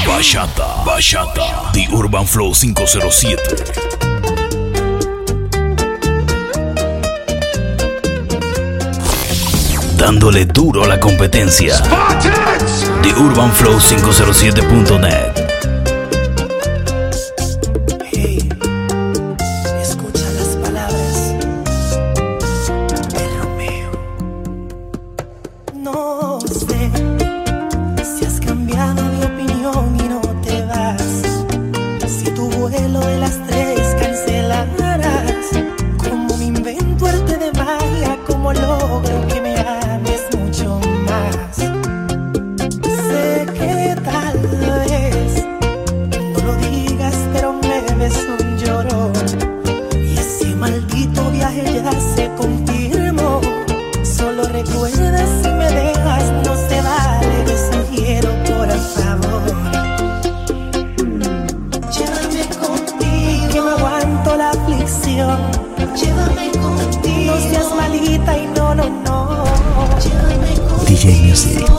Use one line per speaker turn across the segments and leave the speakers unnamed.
Bachata, The Urban Flow 507. Dándole duro a la competencia. The Urban Flow 507.net.
Llévame contigo. No seas malita y no. Llévame contigo.
DJ Music, la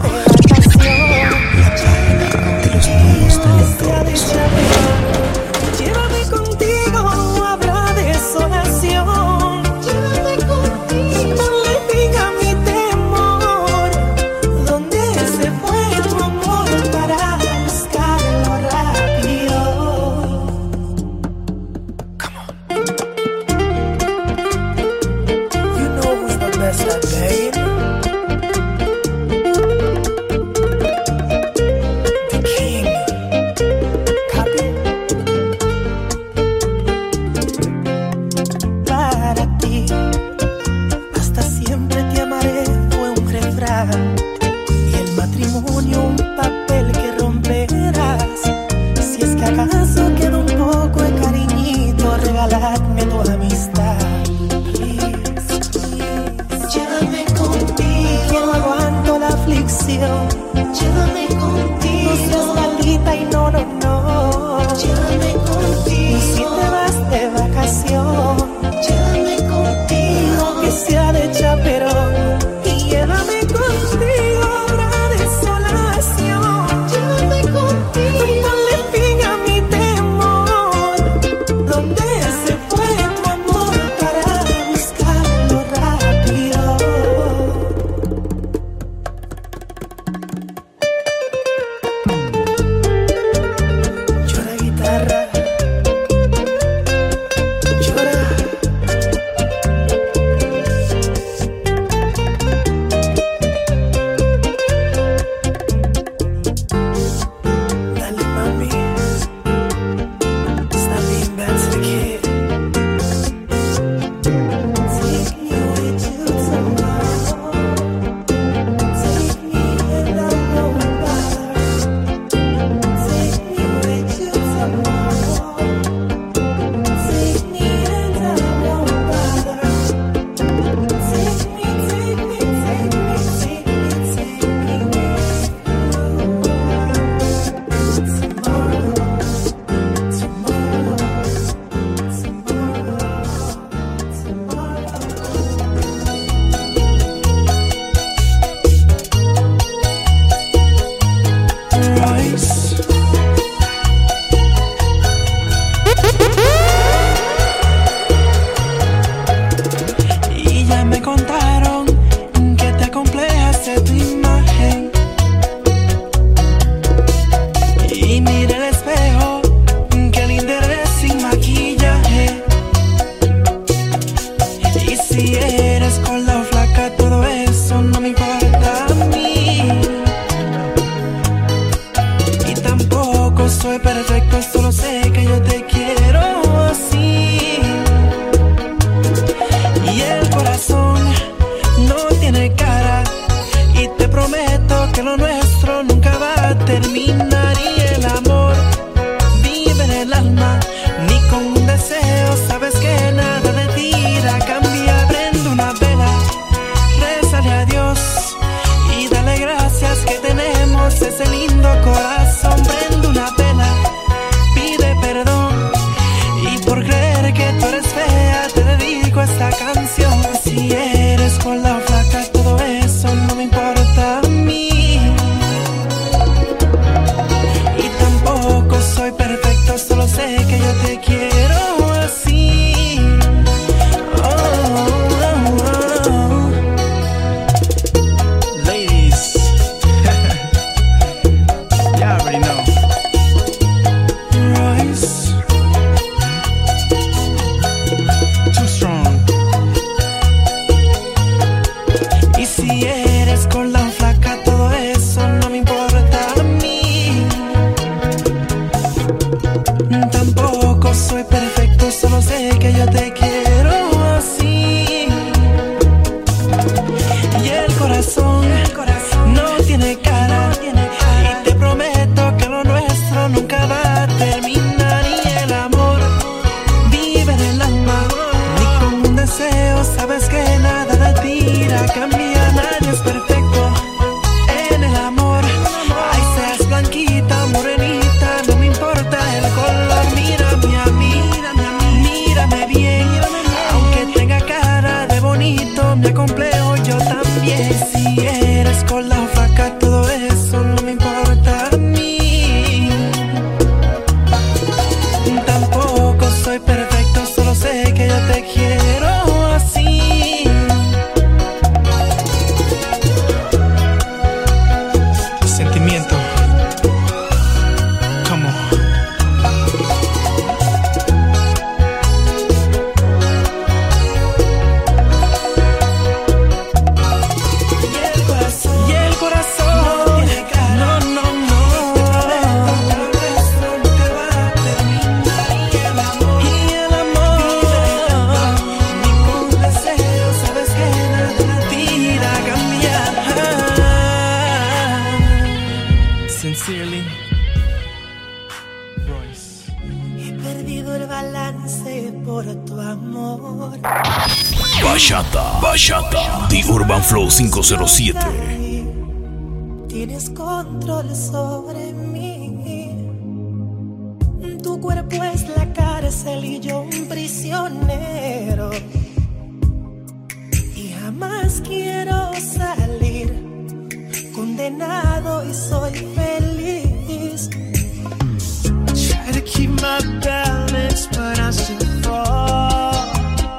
página de los nuevos talentos.
Llévame contigo, habla de desolación. Llévame contigo. Ponle fin a mi temor. ¿Dónde se fue tu amor para buscarlo rápido? Come on. You know who's the best at paying? Y el matrimonio un papel que romperás. Si es que acaso queda un poco de cariñito, regaladme tu amistad. Please. Llévame contigo. Que no aguanto la aflicción. Llévame contigo. No seas maldita y no. Llévame contigo. Y si te vas de vacación, llévame contigo. Que sea de chaperón. Llévame contigo, obra de desolación. Llévame contigo. Ponle fin a mi temor. ¿Dónde se fue tu amor para buscarlo rápido? Llora guitarra. Llora. Soy perfecto, solo sé que yo te quiero así. Y el corazón no tiene cara. Y te prometo que lo nuestro nunca va a terminar. Y el amor vive en el alma, ni con un deseo. Sabes que nada de ti irá a cambiar. Prende una vela, rézale a Dios y dale gracias que tenemos ese lindo corazón. Prende una vela, pide perdón, y por creer que tú eres fea te dedico esta canción. Si eres gorda o flaca, todo eso no me importa a mí.
Sincerely, Royce.
He perdido el balance por tu amor.
Bachata, The Urban Flow 507.
Tienes control sobre mí. Tu cuerpo es la cárcel y yo un prisionero. Y jamás quiero salir. Condenado y soy feliz.
Try to keep my balance, but I still fall.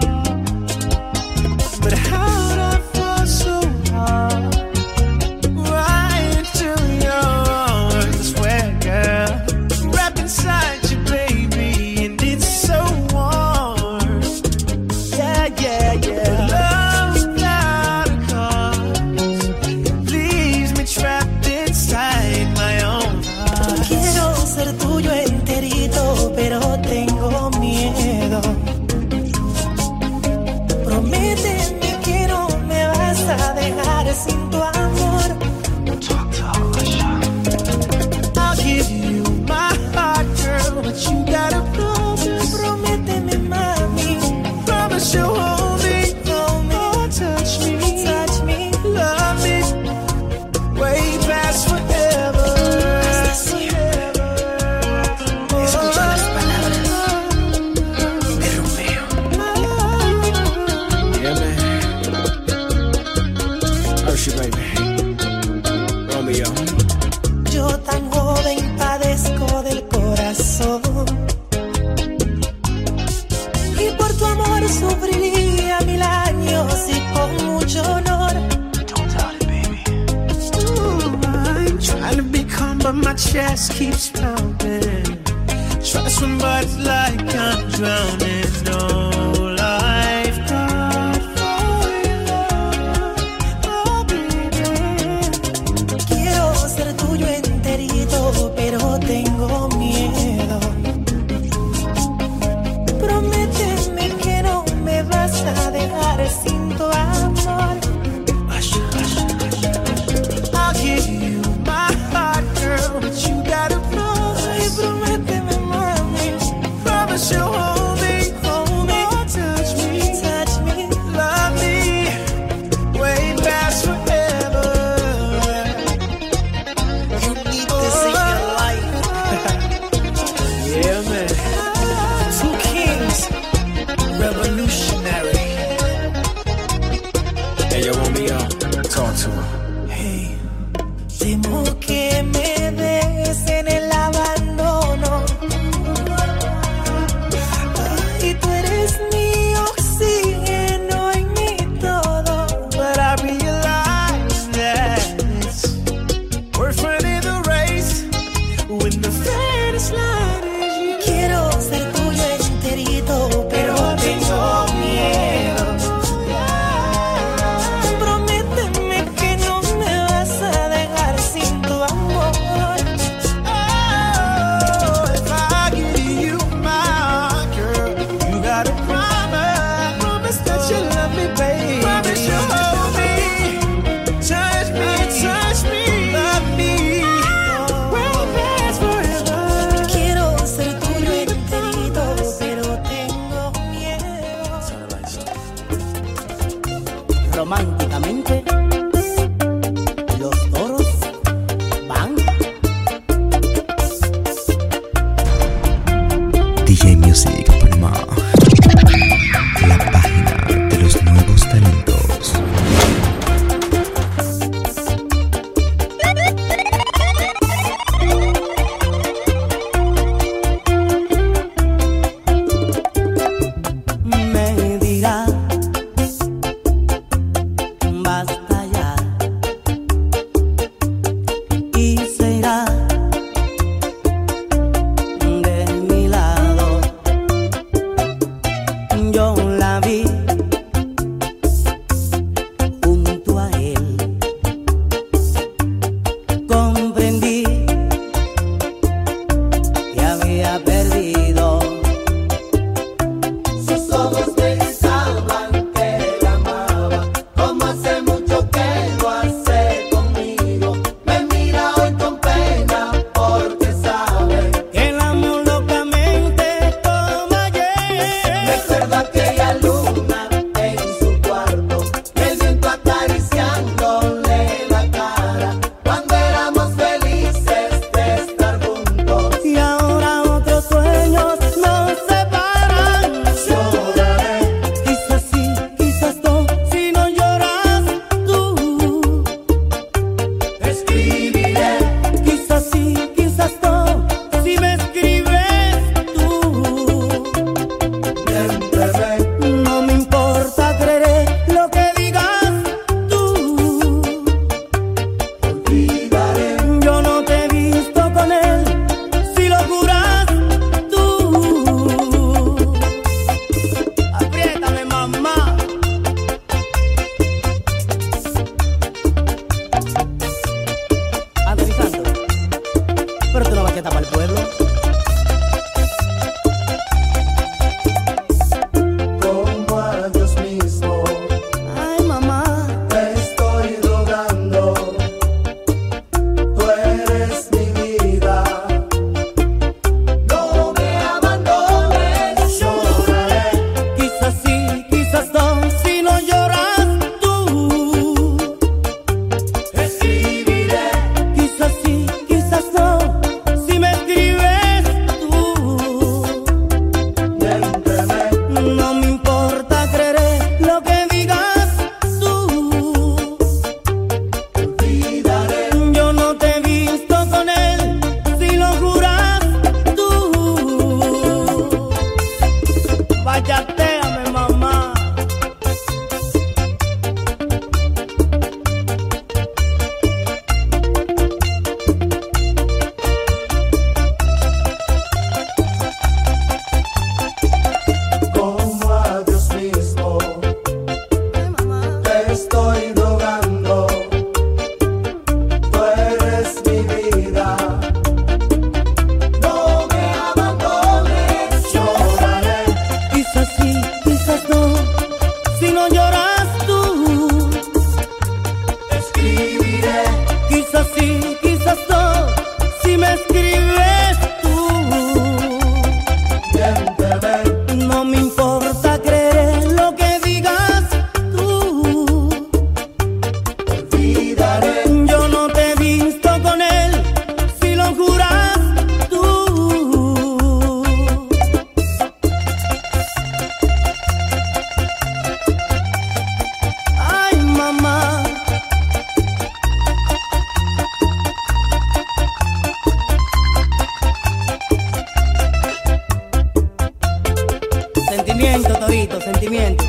But how'd I fall so hard? Right into your arms, I swear, girl. Wrapped inside you, baby, and it's so warm. Yeah, yeah, yeah. Love without a cause leaves me trapped inside my own heart.
Quiero ser tuyo enterito, pero tengo miedo. Prométeme que no me vas a dejar sin tu amor.
I'll give you my heart, girl, but you gotta promise.
Prométeme, mami.
Promise you'll hold me, oh, touch me, love me, way past forever.
Escucha las palabras de Romeo.
Yeah, man. Hershey, baby. Romeo.
Yo tan joven padezco del corazón. Y por tu amor sufriría 1000 años y con mucho honor.
Ooh, I'm trying to be calm, but my chest keeps pounding. Try to swim, but it's like I'm drowning. No lifeguard for you, oh baby.
Quiero ser tuyo enterito, pero tengo miedo. Prométeme que no me vas a dejar sin tu amor.
I'll give you my heart, girl, but you gotta
Ay,
promise.
prométeme, mami.
Promise you'll hold me,
que está para el pueblo.
Como a Dios mismo,
Ay, mamá,
te estoy rogando. Tú eres mi vida. No me abandones, lloraré.
quizás sí, quizás no, si no lloras tú.
Escribiré.
Quizás sí, quizás no, si me escribes tú.
Miénteme.
No me importa, creeré lo que digas tú.
Olvidaré.
Yo no te he visto con él, si lo juras tú. Vayateame, mamá.
Como a Dios mismo,
Ay, mamá.
te estoy rogando. Tú eres mi vida. No me abandones, lloraré.
Quizás sí, quizás no, si no lloras tú.
Escribiré.
Quizás sí, quizás no, si me escribes tú.
Miénteme.
No me importa, creer lo que digas tú.
Olvidaré.
Yo no te he visto con él, si lo juras tú. Ay, mamá. Sentimiento, Torito, sentimiento.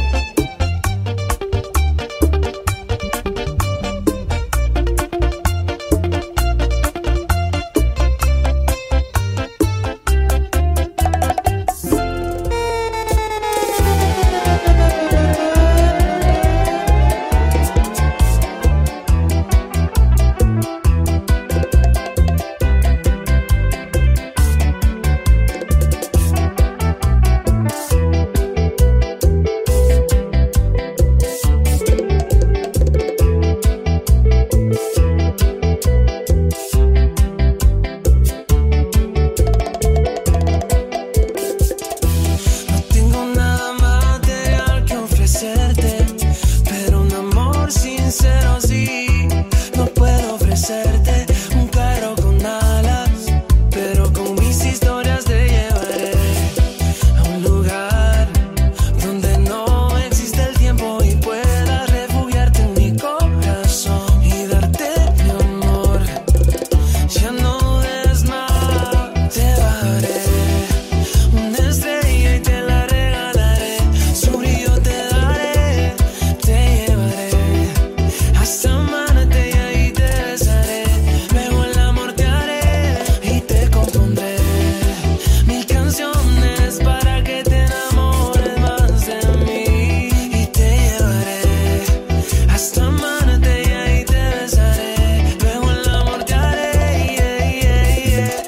No tengo nada material que ofrecerte, pero un amor sincero sí. No puedo ofrecerte un carro con alas, pero con mis historias te llevaré a un lugar donde no existe el tiempo y puedas refugiarte en mi corazón y darte mi amor. Ya no des más, te bajaré una estrella y te la regalaré. Su brillo te daré, te llevaré hasta amarte y ahí te besaré. Luego el amor te haré y te compondré mil canciones para que te enamores más de mí. Y te llevaré hasta amarte y ahí te besaré. Luego el amor te haré, yeah, yeah, yeah.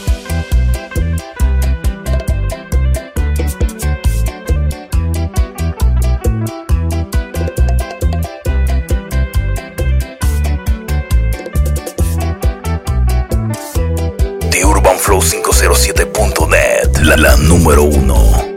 The Urban Flow 507.net, la número uno.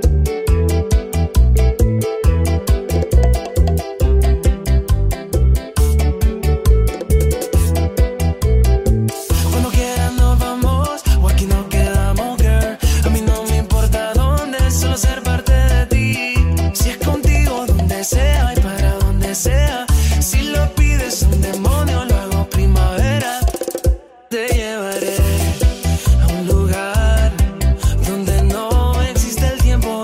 Cuando quieras nos vamos, o aquí nos quedamos, girl. A mí no me importa dónde, solo ser parte de ti. Si es contigo, donde sea y para donde sea. Si lo pides un demonio, lo hago primavera. Te llevaré a un lugar donde no existe el tiempo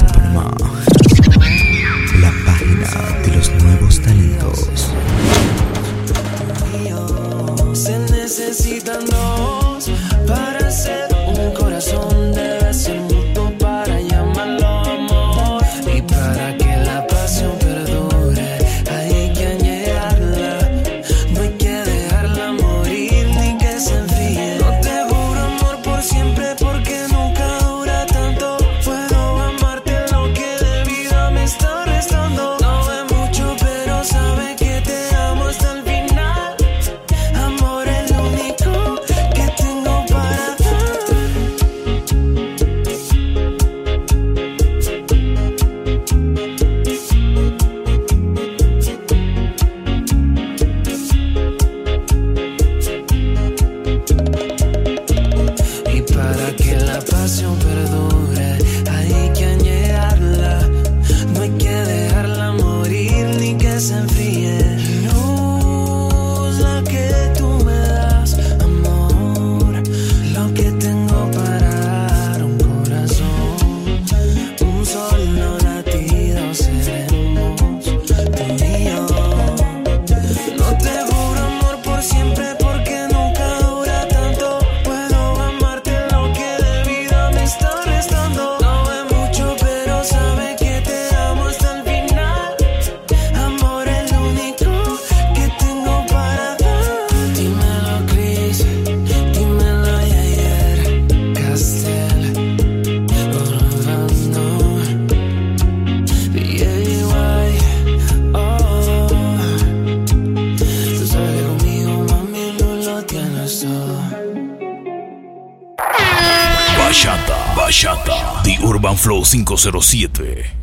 Panamá, la página de los nuevos talentos.
Se necesitan dos para hacer un corazón. Debe ser mutuo para llamarlo amor. Y para que la pasión perdure hay que añejarla. No hay que dejarla morir ni que se enfríe. No te juro amor por siempre porque nunca dura tanto. Puedo amarte lo que de vida me está restando. No es mucho pero sabe que te amo hasta el final. Amor es lo único que tengo para dar. Y para que la pasión perdure hay que añejarla. No hay que dejarla morir ni que se enfríe. Luz la que tú me das, amor, lo que tengo para dar. Un corazón, un solo latido seremos tú y yo. No te juro amor por siempre porque nunca dura tanto. Puedo amarte lo que de vida me está restando. No es mucho pero sabe que te amo hasta el final. Amor es lo único que tengo para dar. Dímelo Chris, dímelo Yair, Castel, Orlando, BAY, oh. Tú sabes que conmigo mami no lo tienes todo.
Bachata, The Urban Flow 507.